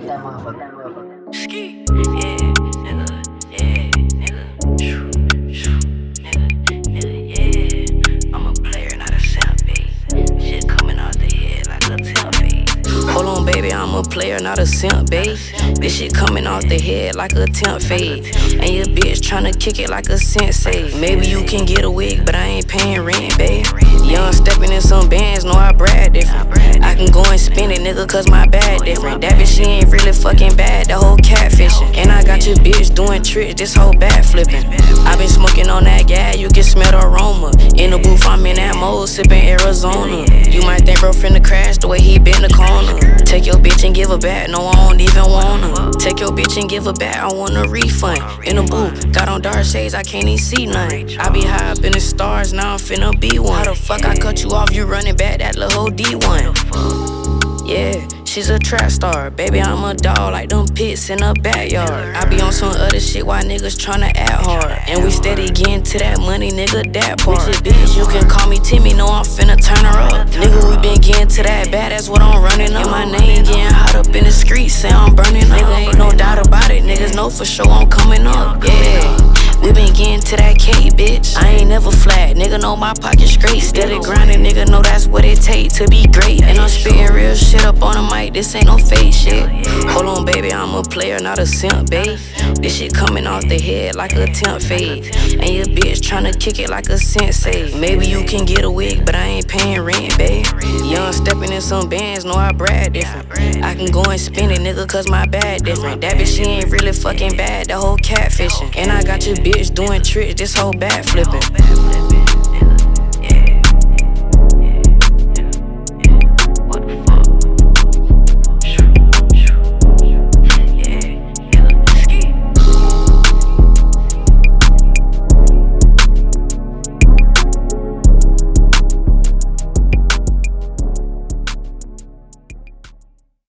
that motherfucker. Ski, yeah, nigga, yeah, nigga, shoo, shoo, nigga, yeah. I'm a player, not a simp, babe. Shit coming out the head like a temp, babe. Hold on, baby, I'm a player, not a simp, babe. This shit coming off the head like a temp fade. And your bitch tryna kick it like a sensei. Maybe you can get a wig, but I ain't paying rent, babe. Young stepping in some bands, know I brag different. I can go and spend it, nigga, cause my bag different. That bitch, she ain't really fucking bad, the whole catfishing. And I got your bitch doing tricks, this whole bad flipping. I been smoking on that gas, you can smell the aroma. In the booth, I'm in that mode, sipping Arizona. You might think bro finna crash the way he been the corner. Take your bitch and give her back, no, I don't even wanna. Take your bitch and give her back, I want a refund. In the booth, got on dark shades, I can't even see nothing. I be high up in the stars, now I'm finna be one. How the fuck I cut you off, you running back that little whole D1. Yeah, she's a trap star. Baby, I'm a dog like them pits in the backyard. I be on some other shit while niggas tryna act hard. And we steady getting to that money, nigga, that part. With your bitch, you can call me Timmy, know I'm finna turn her up. Nigga, we been getting to that bad, that's what I'm running up. And my name getting hot up in the streets, say I'm burning up. Nigga, ain't no doubt about it, niggas know for sure I'm coming up, yeah. We been getting to that K, bitch. I ain't never flat, nigga know my pocket straight. Steady grinding, nigga know that's what it take to be great. And I'm spitting real shit up on the mic, this ain't no fake shit. Hold on, baby, I'm a player, not a simp, babe. This shit coming off the head like a temp fade. And your bitch tryna kick it like a sensei. Maybe you can get a wig, but I ain't paying rent, babe. Young stepping in some bands, know I brag different. I can go and spend it, nigga, cause my bag different. That bitch, she ain't really fucking bad, the whole catfishing. And I got your bitch doing tricks, this whole bad flipping.